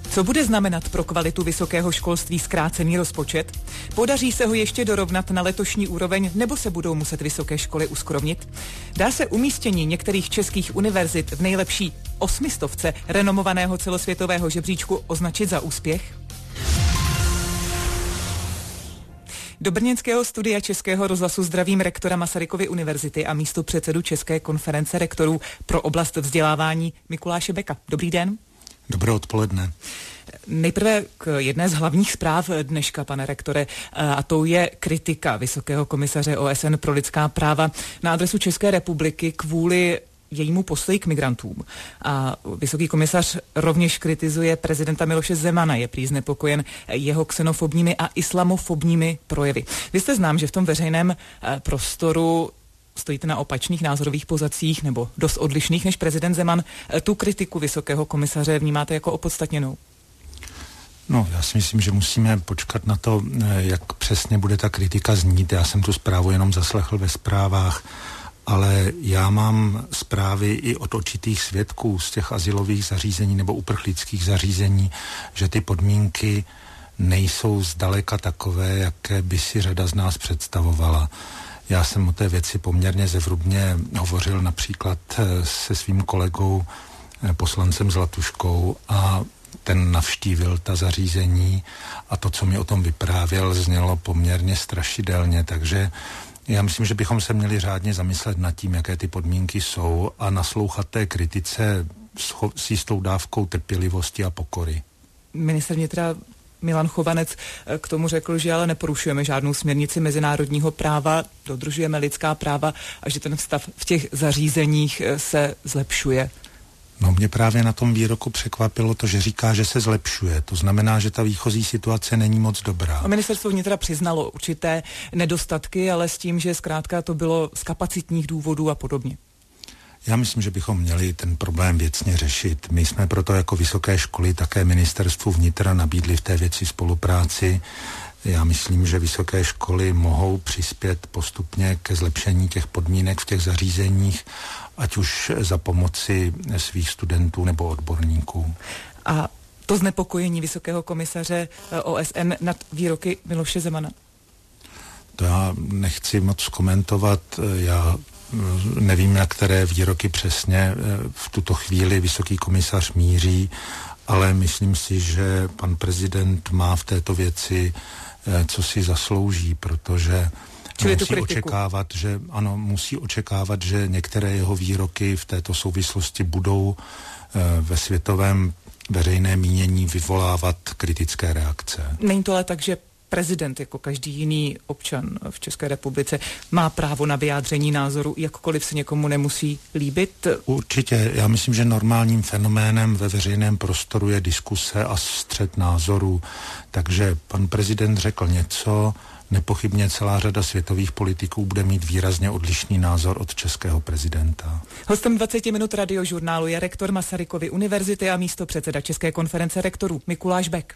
Co bude znamenat pro kvalitu vysokého školství zkrácený rozpočet? Podaří se ho ještě dorovnat na letošní úroveň, nebo se budou muset vysoké školy uskromnit? Dá se umístění některých českých univerzit v nejlepší 800 renomovaného celosvětového žebříčku označit za úspěch? Do brněnského studia Českého rozhlasu zdravím rektora Masarykovy univerzity a místopředsedu České konference rektorů pro oblast vzdělávání Mikuláše Beka. Dobrý den. Dobré odpoledne. Nejprve k jedné z hlavních zpráv dneška, pane rektore, a to je kritika Vysokého komisaře OSN pro lidská práva na adresu České republiky kvůli jejímu postoji k migrantům. A vysoký komisař rovněž kritizuje prezidenta Miloše Zemana, je prý znepokojen jeho xenofobními a islamofobními projevy. Vy jste znám, že v tom veřejném prostoru stojíte na opačných názorových pozacích nebo dost odlišných než prezident Zeman. Tu kritiku vysokého komisaře vnímáte jako opodstatněnou? No, já si myslím, že musíme počkat na to, jak přesně bude ta kritika znít. Já jsem tu zprávu jenom zaslechl ve zprávách, ale já mám zprávy i od určitých svědků z těch azylových zařízení nebo uprchlických zařízení, že ty podmínky nejsou zdaleka takové, jaké by si řada z nás představovala. Já jsem o té věci poměrně zevrubně hovořil například se svým kolegou poslancem Zlatuškou a ten navštívil ta zařízení a to, co mi o tom vyprávěl, znělo poměrně strašidelně, takže já myslím, že bychom se měli řádně zamyslet nad tím, jaké ty podmínky jsou a naslouchat té kritice s jistou dávkou trpělivosti a pokory. Ministr vnitra Milan Chovanec k tomu řekl, že ale neporušujeme žádnou směrnici mezinárodního práva, dodržujeme lidská práva a že ten stav v těch zařízeních se zlepšuje. No, mě právě na tom výroku překvapilo to, že říká, že se zlepšuje. To znamená, že ta výchozí situace není moc dobrá. A ministerstvo vnitra přiznalo určité nedostatky, ale s tím, že zkrátka to bylo z kapacitních důvodů a podobně. Já myslím, že bychom měli ten problém věcně řešit. My jsme proto jako vysoké školy také ministerstvu vnitra nabídli v té věci spolupráci. Já myslím, že vysoké školy mohou přispět postupně ke zlepšení těch podmínek v těch zařízeních, ať už za pomoci svých studentů nebo odborníků. A to znepokojení vysokého komisaře OSN nad výroky Miloše Zemana? To já nechci moc komentovat. Já nevím, na které výroky přesně v tuto chvíli vysoký komisař míří, ale myslím si, že pan prezident má v této věci co si zaslouží, protože musí očekávat, že některé jeho výroky v této souvislosti budou ve světovém veřejném mínění vyvolávat kritické reakce. Není to ale tak, že prezident, jako každý jiný občan v České republice, má právo na vyjádření názoru, jakkoliv se někomu nemusí líbit? Určitě. Já myslím, že normálním fenoménem ve veřejném prostoru je diskuse a střet názorů. Takže pan prezident řekl něco, nepochybně celá řada světových politiků bude mít výrazně odlišný názor od českého prezidenta. Hostem 20 minut radiožurnálu je rektor Masarykovy univerzity a místopředseda České konference rektorů Mikuláš Bek.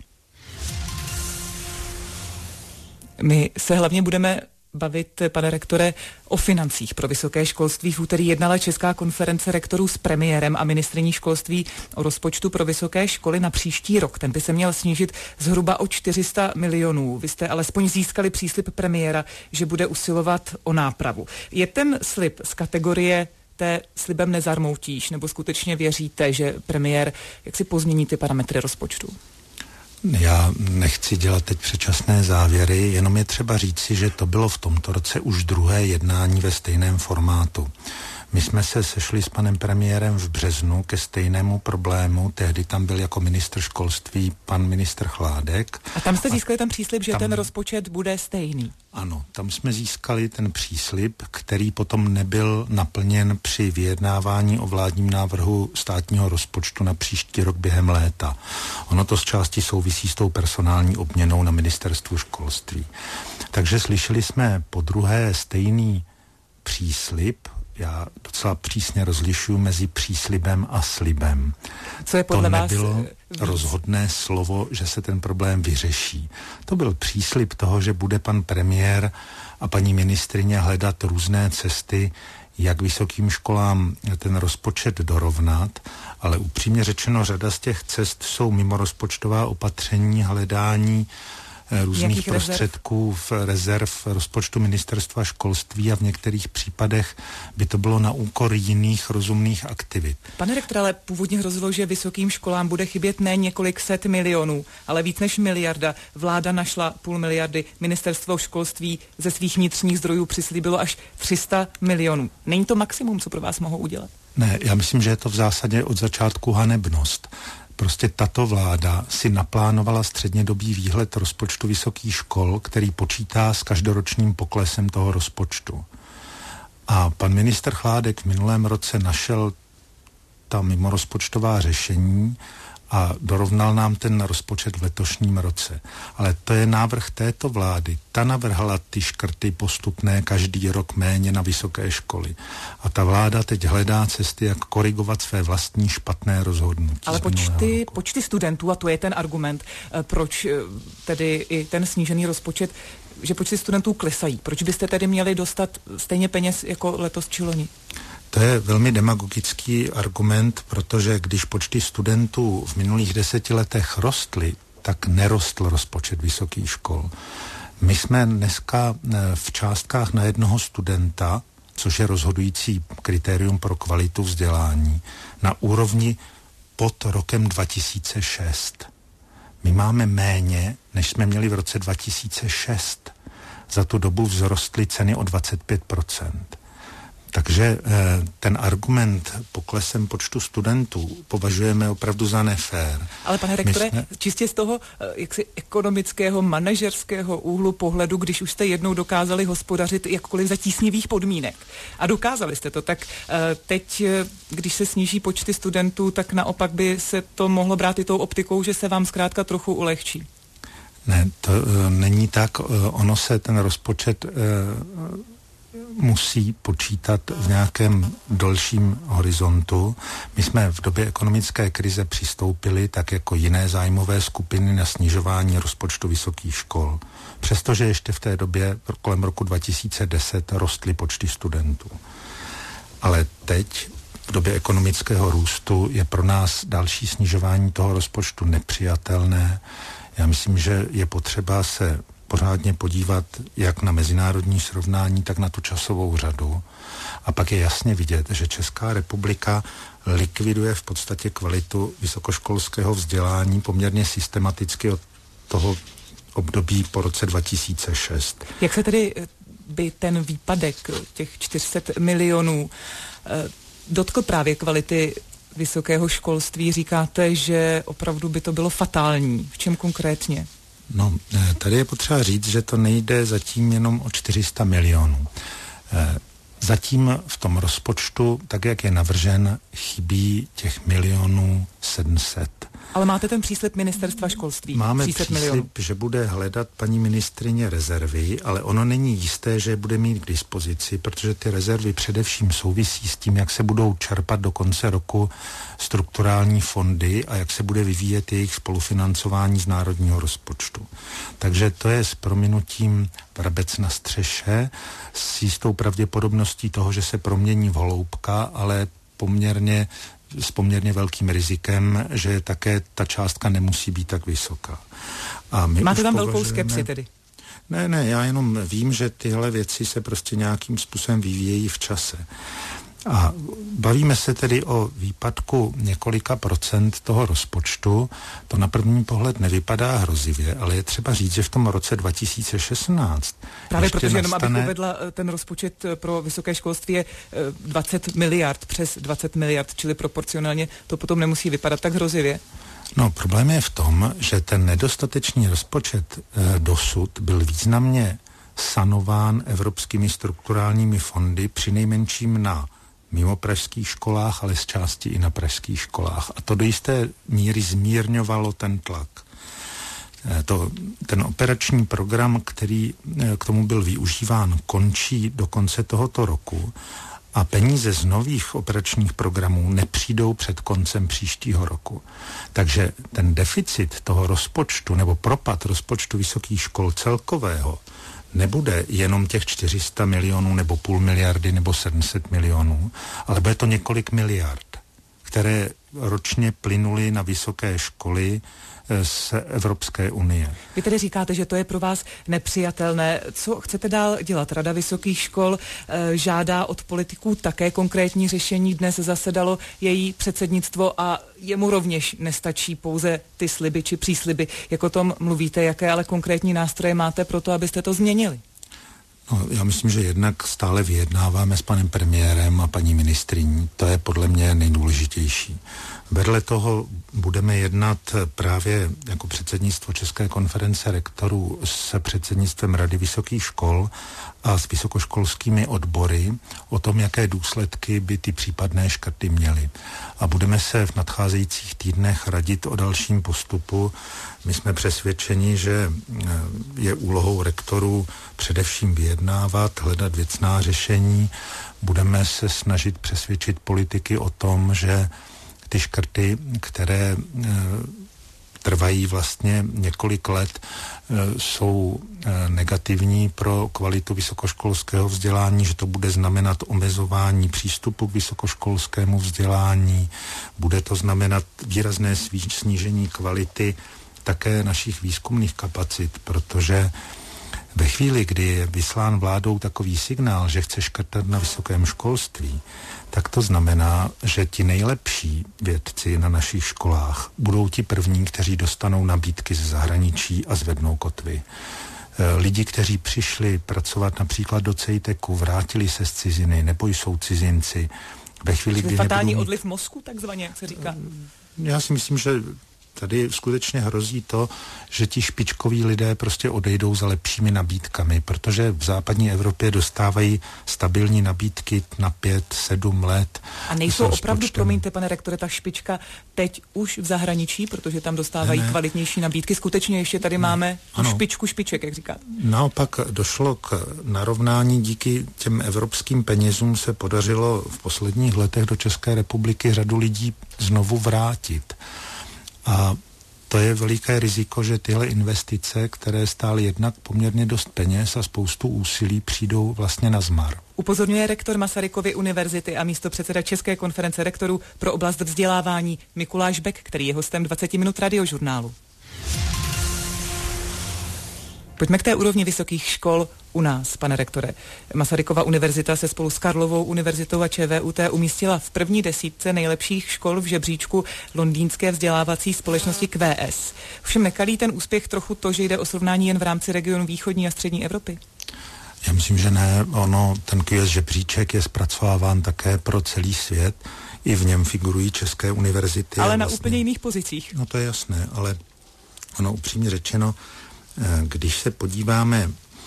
My se hlavně budeme bavit, pane rektore, o financích pro vysoké školství. V úterý jednala Česká konference rektorů s premiérem a ministryní školství o rozpočtu pro vysoké školy na příští rok. Ten by se měl snížit zhruba o 400 milionů. Vy jste alespoň získali příslib premiéra, že bude usilovat o nápravu. Je ten slib z kategorie té slibem nezarmoutíš, nebo skutečně věříte, že premiér jak si pozmění ty parametry rozpočtu? Já nechci dělat teď předčasné závěry, jenom je třeba říci, že to bylo v tomto roce už druhé jednání ve stejném formátu. My jsme se sešli s panem premiérem v březnu ke stejnému problému, tehdy tam byl jako ministr školství pan ministr Chládek. A tam jste získali ten příslib, že ten rozpočet bude stejný? Ano, tam jsme získali ten příslib, který potom nebyl naplněn při vyjednávání o vládním návrhu státního rozpočtu na příští rok během léta. Ono to z části souvisí s tou personální obměnou na ministerstvu školství. Takže slyšeli jsme podruhé stejný příslib. Já docela přísně rozlišuji mezi příslibem a slibem. Co je podle vás? To nebylo rozhodné slovo, že se ten problém vyřeší. To byl příslib toho, že bude pan premiér a paní ministryně hledat různé cesty, jak vysokým školám ten rozpočet dorovnat, ale upřímně řečeno řada z těch cest jsou mimorozpočtová opatření, hledání různých prostředků v rezerv rozpočtu ministerstva školství a v některých případech by to bylo na úkor jiných rozumných aktivit. Pane rektore, ale původně hrozilo, že vysokým školám bude chybět ne několik set milionů, ale víc než miliarda. Vláda našla 500 miliardy, ministerstvo školství ze svých vnitřních zdrojů přislíbilo až 300 milionů. Není to maximum, co pro vás mohou udělat? Ne, já myslím, že je to v zásadě od začátku hanebnost. Prostě tato vláda si naplánovala střednědobý výhled rozpočtu vysokých škol, který počítá s každoročním poklesem toho rozpočtu. A pan ministr Chládek v minulém roce našel ta mimorozpočtová řešení a dorovnal nám ten rozpočet v letošním roce. Ale to je návrh této vlády. Ta navrhla ty škrty postupné každý rok méně na vysoké školy. A ta vláda teď hledá cesty, jak korigovat své vlastní špatné rozhodnutí. Ale počty studentů, a to je ten argument, proč tedy i ten snížený rozpočet, že počty studentů klesají. Proč byste tedy měli dostat stejně peněz jako letos či loni? To je velmi demagogický argument, protože když počty studentů v minulých 10 letech rostly, tak nerostl rozpočet vysokých škol. My jsme dneska v částkách na jednoho studenta, což je rozhodující kritérium pro kvalitu vzdělání, na úrovni pod rokem 2006. My máme méně, než jsme měli v roce 2006. Za tu dobu vzrostly ceny o 25%. Takže ten argument poklesem počtu studentů považujeme opravdu za nefér. Ale pane rektore, čistě z toho jaksi ekonomického, manažerského úhlu pohledu, když už jste jednou dokázali hospodařit jakkoliv za tísnivých podmínek a dokázali jste to, tak teď, když se sníží počty studentů, tak naopak by se to mohlo brát i tou optikou, že se vám zkrátka trochu ulehčí. Ne, to není tak. Ono se ten rozpočet musí počítat v nějakém delším horizontu. My jsme v době ekonomické krize přistoupili, tak jako jiné zájmové skupiny, na snižování rozpočtu vysokých škol. Přestože ještě v té době, kolem roku 2010, rostly počty studentů. Ale teď, v době ekonomického růstu, je pro nás další snižování toho rozpočtu nepřijatelné. Já myslím, že je potřeba se pořádně podívat jak na mezinárodní srovnání, tak na tu časovou řadu. A pak je jasně vidět, že Česká republika likviduje v podstatě kvalitu vysokoškolského vzdělání poměrně systematicky od toho období po roce 2006. Jak se tedy by ten výpadek těch 400 milionů dotkl právě kvality vysokého školství? Říkáte, že opravdu by to bylo fatální. V čem konkrétně? No, tady je potřeba říct, že to nejde zatím jenom o 400 milionů. Zatím v tom rozpočtu, tak jak je navržen, chybí těch 1 700 000. Ale máte ten příslib ministerstva školství? Máme příslib, že bude hledat paní ministryně rezervy, ale ono není jisté, že je bude mít k dispozici, protože ty rezervy především souvisí s tím, jak se budou čerpat do konce roku strukturální fondy a jak se bude vyvíjet jejich spolufinancování z národního rozpočtu. Takže to je s prominutím vrabec na střeše, s jistou pravděpodobností toho, že se promění v holoubka, ale s poměrně velkým rizikem, že také ta částka nemusí být tak vysoká. A máte tam velkou skepsi tedy? Ne, já jenom vím, že tyhle věci se prostě nějakým způsobem vyvíjejí v čase. A bavíme se tedy o výpadku několika procent toho rozpočtu. To na první pohled nevypadá hrozivě, ale je třeba říct, že v tom roce 2016 právě protože jenom abych uvedla, ten rozpočet pro vysoké školství je 20 miliard, přes 20 miliard, čili proporcionálně to potom nemusí vypadat tak hrozivě. No, problém je v tom, že ten nedostatečný rozpočet dosud byl významně sanován evropskými strukturálními fondy, přinejmenším na mimo pražských školách, ale z části i na pražských školách. A to do jisté míry zmírňovalo ten tlak. Ten operační program, který k tomu byl využíván, končí do konce tohoto roku a peníze z nových operačních programů nepřijdou před koncem příštího roku. Takže ten deficit toho rozpočtu nebo propad rozpočtu vysokých škol celkového nebude jenom těch 400 milionů nebo půl miliardy nebo 700 milionů, ale bude to několik miliard, které ročně plynuly na vysoké školy z Evropské unie. Vy tedy říkáte, že to je pro vás nepřijatelné. Co chcete dál dělat? Rada vysokých škol žádá od politiků také konkrétní řešení. Dnes zasedalo její předsednictvo a jemu rovněž nestačí pouze ty sliby či přísliby. Jak o tom mluvíte, jaké ale konkrétní nástroje máte pro to, abyste to změnili? No, já myslím, že jednak stále vyjednáváme s panem premiérem a paní ministryní. To je podle mě nejdůležitější. Vedle toho budeme jednat právě jako předsednictvo České konference rektorů se předsednictvem Rady vysokých škol a s vysokoškolskými odbory o tom, jaké důsledky by ty případné škrty měly. A budeme se v nadcházejících týdnech radit o dalším postupu. My jsme přesvědčeni, že je úlohou rektorů především vyjednávat, hledat věcná řešení. Budeme se snažit přesvědčit politiky o tom, že ty škrty, které trvají vlastně několik let, jsou negativní pro kvalitu vysokoškolského vzdělání, že to bude znamenat omezování přístupu k vysokoškolskému vzdělání, bude to znamenat výrazné snížení kvality také našich výzkumných kapacit, protože ve chvíli, kdy je vyslán vládou takový signál, že chce škrtat na vysokém školství, tak to znamená, že ti nejlepší vědci na našich školách budou ti první, kteří dostanou nabídky ze zahraničí a zvednou kotvy. Lidi, kteří přišli pracovat například do CEITECu, vrátili se z ciziny nebo jsou cizinci. Ve chvíli, kdy fatální odliv mozku, takzvaně, jak se říká. Já si myslím, že tady skutečně hrozí to, že ti špičkoví lidé prostě odejdou za lepšími nabídkami, protože v západní Evropě dostávají stabilní nabídky na 5-7 let. A nejsou opravdu, promiňte, pane rektore, ta špička teď už v zahraničí, protože tam dostávají kvalitnější nabídky. Skutečně ještě tady máme špičku špiček, jak říkáte. Naopak došlo k narovnání, díky těm evropským penězům se podařilo v posledních letech do České republiky řadu lidí znovu vrátit. A to je veliké riziko, že tyhle investice, které stály jednak poměrně dost peněz a spoustu úsilí, přijdou vlastně na zmar. Upozorňuje rektor Masarykovy univerzity a místopředseda České konference rektorů pro oblast vzdělávání Mikuláš Bek, který je hostem 20 minut radiožurnálu. Pojďme k té úrovni vysokých škol u nás, pane rektore. Masarykova univerzita se spolu s Karlovou univerzitou a ČVUT umístila v první desítce nejlepších škol v žebříčku londýnské vzdělávací společnosti QS. Všem nekalí ten úspěch trochu to, že jde o srovnání jen v rámci regionu východní a střední Evropy? Já myslím, že ne. Ten QS žebříček je zpracováván také pro celý svět. I v něm figurují české univerzity. Ale na úplně jiných pozicích. No to je jasné, ale upřímně řečeno, když se podíváme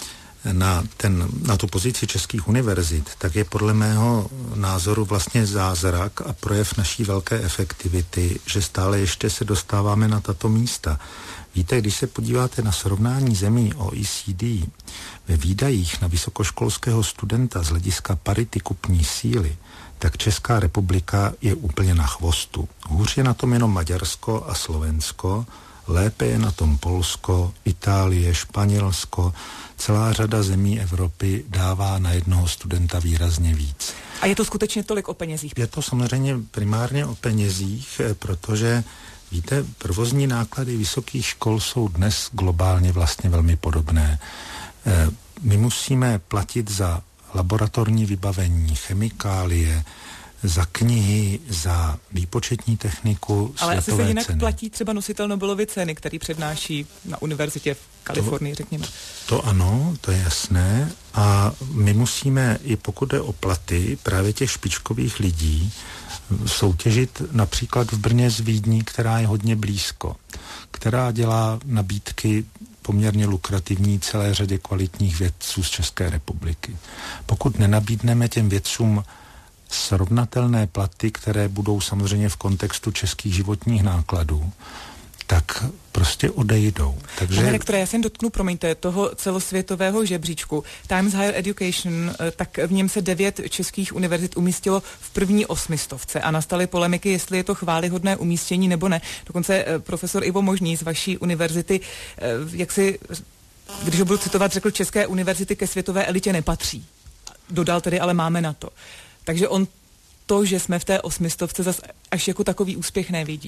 na tu pozici českých univerzit, tak je podle mého názoru vlastně zázrak a projev naší velké efektivity, že stále ještě se dostáváme na tato místa. Víte, když se podíváte na srovnání zemí OECD ve výdajích na vysokoškolského studenta z hlediska parity kupní síly, tak Česká republika je úplně na chvostu. Hůř je na tom jenom Maďarsko a Slovensko, lépe je na tom Polsko, Itálie, Španělsko. Celá řada zemí Evropy dává na jednoho studenta výrazně víc. A je to skutečně tolik o penězích? Je to samozřejmě primárně o penězích, protože víte, provozní náklady vysokých škol jsou dnes globálně vlastně velmi podobné. My musíme platit za laboratorní vybavení, chemikálie, za knihy, za výpočetní techniku, ale světové asi se jinak ceny. Platí třeba nositel Nobelovy ceny, který přednáší na univerzitě v Kalifornii, řekněme. To ano, to je jasné. A my musíme, i pokud jde o platy právě těch špičkových lidí, soutěžit například v Brně s Vídní, která je hodně blízko, která dělá nabídky poměrně lukrativní celé řadě kvalitních vědců z České republiky. Pokud nenabídneme těm vědcům srovnatelné platy, které budou samozřejmě v kontextu českých životních nákladů, tak prostě odejdou. Takže... Pane rektore, já se dotknu, promiňte, toho celosvětového žebříčku Times Higher Education, tak v něm se 9 českých univerzit umístilo v první 800 a nastaly polemiky, jestli je to chvályhodné umístění nebo ne. Dokonce profesor Ivo Možný z vaší univerzity jak si když ho budu citovat, řekl, české univerzity ke světové elitě nepatří. Dodal tedy, ale máme na to. Takže on to, že jsme v té 800, zas až jako takový úspěch nevidí.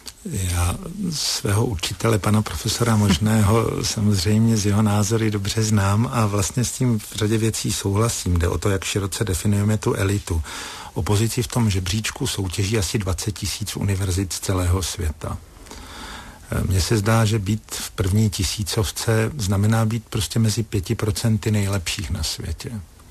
Já svého učitele, pana profesora Možného, samozřejmě z jeho názory dobře znám a vlastně s tím v řadě věcí souhlasím. Jde o to, jak široce definujeme tu elitu. Opozici v tom žebříčku soutěží asi 20 000 univerzit z celého světa. Mně se zdá, že být v první 1000 znamená být prostě mezi 5% nejlepších na světě.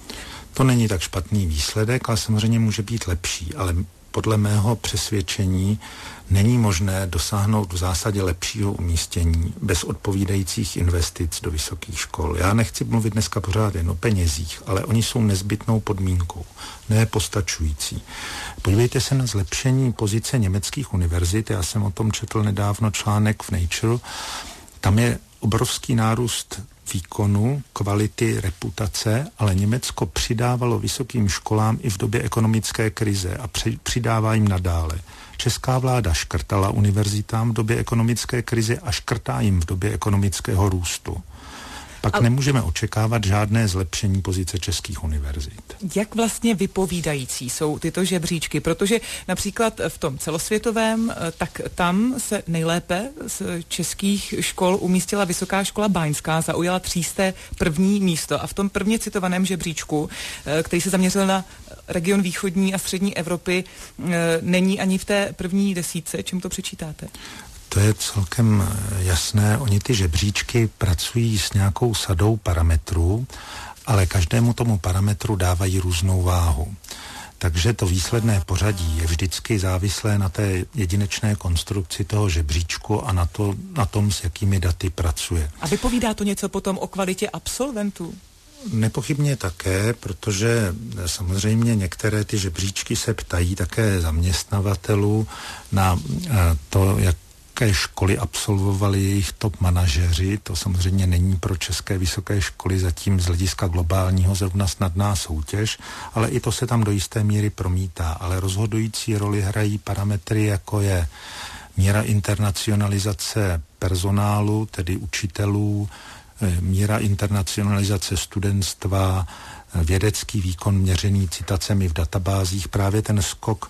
To není tak špatný výsledek, ale samozřejmě může být lepší, ale podle mého přesvědčení není možné dosáhnout v zásadě lepšího umístění bez odpovídajících investic do vysokých škol. Já nechci mluvit dneska pořád jen o penězích, ale oni jsou nezbytnou podmínkou, ne postačující. Podívejte se na zlepšení pozice německých univerzit, já jsem o tom četl nedávno článek v Nature, tam je obrovský nárůst výkonu, kvality, reputace, ale Německo přidávalo vysokým školám i v době ekonomické krize a přidává jim nadále. Česká vláda škrtala univerzitám v době ekonomické krize a škrtá jim v době ekonomického růstu. Pak nemůžeme očekávat žádné zlepšení pozice českých univerzit. Jak vlastně vypovídající jsou tyto žebříčky? Protože například v tom celosvětovém, tak tam se nejlépe z českých škol umístila Vysoká škola báňská, zaujala 301. místo. A v tom prvně citovaném žebříčku, který se zaměřil na region východní a střední Evropy, není ani v té první 10. Čím to přečítáte? To je celkem jasné. Oni ty žebříčky pracují s nějakou sadou parametrů, ale každému tomu parametru dávají různou váhu. Takže to výsledné pořadí je vždycky závislé na té jedinečné konstrukci toho žebříčku a na tom, s jakými daty pracuje. A vypovídá to něco potom o kvalitě absolventů? Nepochybně také, protože samozřejmě některé ty žebříčky se ptají také zaměstnavatelů na to, jaké školy absolvovali jejich top manažeři. To samozřejmě není pro české vysoké školy zatím z hlediska globálního zrovna snadná soutěž, ale i to se tam do jisté míry promítá. Ale rozhodující roli hrají parametry, jako je míra internacionalizace personálu, tedy učitelů, míra internacionalizace studentstva, vědecký výkon měřený citacemi v databázích. Právě ten skok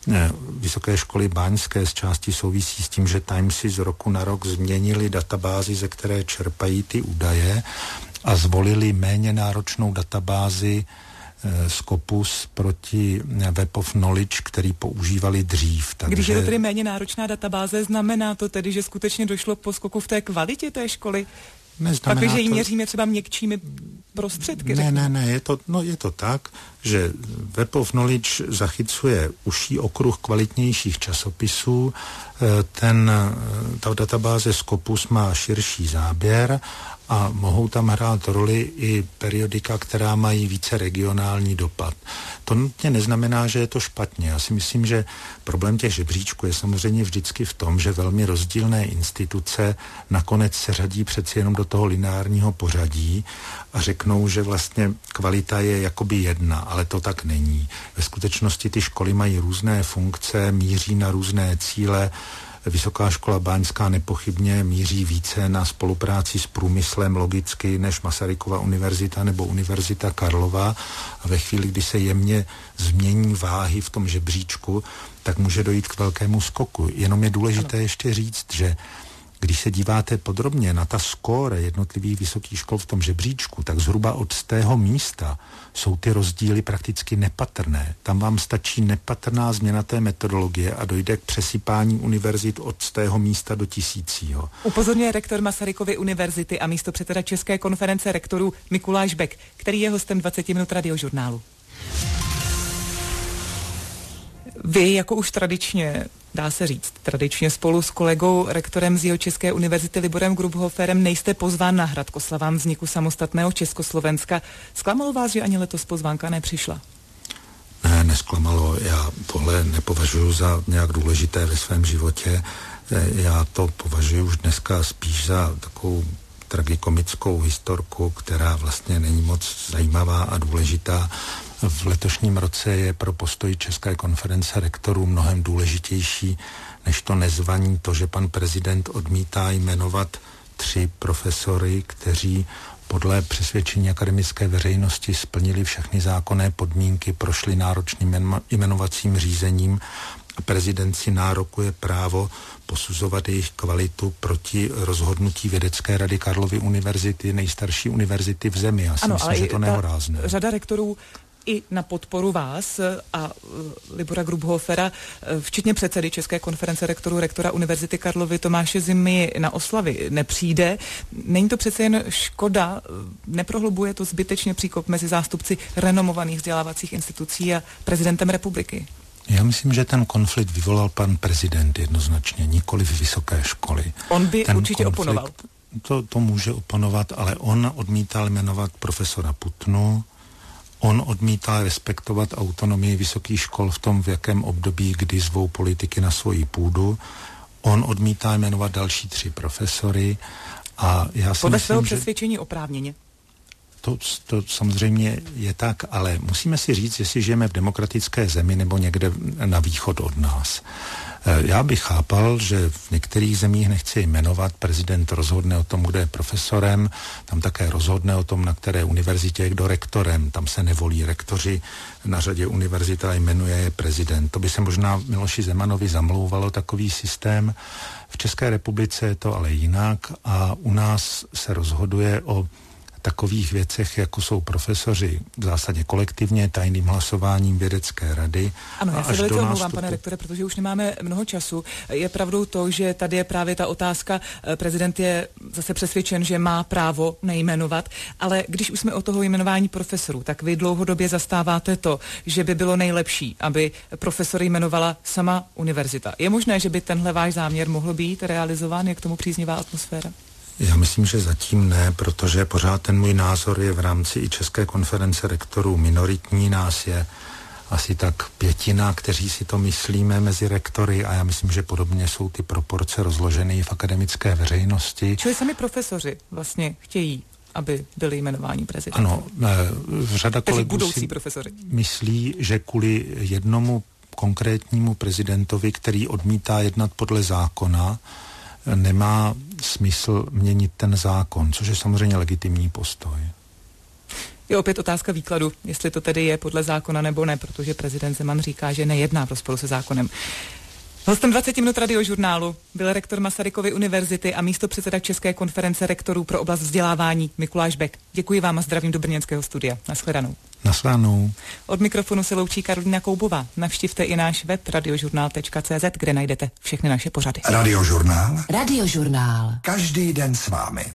Vysoké školy báňské z části souvisí s tím, že Timesy z roku na rok změnili databázi, ze které čerpají ty údaje a zvolili méně náročnou databázi Scopus proti Web of Knowledge, který používali dřív. Takže... Když je to tedy méně náročná databáze, znamená to tedy, že skutečně došlo k poskoku v té kvalitě té školy? Pak, že ji měříme třeba měkčími prostředky. Ne, je to tak, že Web of Knowledge zachycuje užší okruh kvalitnějších časopisů, ta databáze Scopus má širší záběr a mohou tam hrát roli i periodika, která mají více regionální dopad. To nutně neznamená, že je to špatně. Já si myslím, že problém těch žebříčků je samozřejmě vždycky v tom, že velmi rozdílné instituce nakonec se řadí přeci jenom do toho lineárního pořadí a řeknou, že vlastně kvalita je jakoby jedna, ale to tak není. Ve skutečnosti ty školy mají různé funkce, míří na různé cíle. Vysoká škola báňská nepochybně míří více na spolupráci s průmyslem logicky než Masarykova univerzita nebo Univerzita Karlova a ve chvíli, kdy se jemně změní váhy v tom žebříčku, tak může dojít k velkému skoku. Jenom je důležité ještě říct, že když se díváte podrobně na ta skóre jednotlivých vysokých škol v tom žebříčku, tak zhruba od 100. místa jsou ty rozdíly prakticky nepatrné. Tam vám stačí nepatrná změna té metodologie a dojde k přesypání univerzit od 100. místa do 1000. Upozorňuje rektor Masarykovy univerzity a místopředseda České konference rektorů Mikuláš Bek, který je hostem 20 minut Radiožurnálu. Vy, jako už tradičně, dá se říct, tradičně spolu s kolegou rektorem z Jihočeské univerzity Liborem Grubhoferem nejste pozván na Hrad k oslavám vzniku samostatného Československa. Zklamalo vás, že ani letos pozvánka nepřišla? Ne, nesklamalo. Já tohle nepovažuji za nějak důležité ve svém životě. Já to považuji už dneska spíš za takovou tragikomickou historku, která vlastně není moc zajímavá a důležitá. V letošním roce je pro postoj České konference rektorů mnohem důležitější než to nezvaní, to, že pan prezident odmítá jmenovat 3 profesory, kteří podle přesvědčení akademické veřejnosti splnili všechny zákonné podmínky, prošli náročným jmenovacím řízením a prezident si nárokuje právo posuzovat jejich kvalitu proti rozhodnutí Vědecké rady Karlovy univerzity, nejstarší univerzity v zemi. Já si myslím, že to nehorázné. Řada rektorů i na podporu vás a Libora Grubhofera, včetně předsedy České konference rektorů, rektora Univerzity Karlovy Tomáše Zimy, na oslavy nepřijde. Není to přece jen škoda? Neprohlubuje to zbytečně příkop mezi zástupci renomovaných vzdělávacích institucí a prezidentem republiky? Já myslím, že ten konflikt vyvolal pan prezident jednoznačně, nikoliv vysoké školy. On by určitě oponoval. To může oponovat, ale on odmítal jmenovat profesora Putnu, on odmítal respektovat autonomii vysokých škol v tom, v jakém období, kdy zvou politiky na svoji půdu. On odmítá jmenovat další 3 profesory a já si podle myslím, svého přesvědčení oprávněně. To samozřejmě je tak, ale musíme si říct, jestli žijeme v demokratické zemi nebo někde na východ od nás. Já bych chápal, že v některých zemích, nechci jmenovat, prezident rozhodne o tom, kdo je profesorem, tam také rozhodne o tom, na které univerzitě je kdo rektorem, tam se nevolí rektoři, na řadě univerzita jmenuje je prezident. To by se možná Miloši Zemanovi zamlouvalo takový systém. V České republice je to ale jinak a u nás se rozhoduje o takových věcech, jako jsou profesoři v zásadě kolektivně tajným hlasováním vědecké rady. Ano, já se velice omlouvám, pane rektore, protože už nemáme mnoho času. Je pravdou to, že tady je právě ta otázka, prezident je zase přesvědčen, že má právo nejmenovat, ale když už jsme o toho jmenování profesorů, tak vy dlouhodobě zastáváte to, že by bylo nejlepší, aby profesory jmenovala sama univerzita. Je možné, že by tenhle váš záměr mohl být realizován? Je k tomu příznivá atmosféra? Já myslím, že zatím ne, protože pořád ten můj názor je v rámci i České konference rektorů minoritní. Nás je asi tak 1/5, kteří si to myslíme mezi rektory a já myslím, že podobně jsou ty proporce rozložené v akademické veřejnosti. Čili sami profesoři vlastně chtějí, aby byli jmenováni prezidentem? Ano, řada kolegů si myslí, že kvůli jednomu konkrétnímu prezidentovi, který odmítá jednat podle zákona, nemá smysl měnit ten zákon, což je samozřejmě legitimní postoj. Je opět otázka výkladu, jestli to tedy je podle zákona nebo ne, protože prezident Zeman říká, že nejedná v rozporu se zákonem. Hostem 20 minut radiožurnálu byl rektor Masarykovy univerzity a místopředseda České konference rektorů pro oblast vzdělávání Mikuláš Bek. Děkuji vám a zdravím do brněnského studia. Nashledanou. Nashledanou. Od mikrofonu se loučí Karolina Koubová. Navštivte i náš web radiožurnál.cz, kde najdete všechny naše pořady. Radiožurnál. Radiožurnál. Každý den s vámi.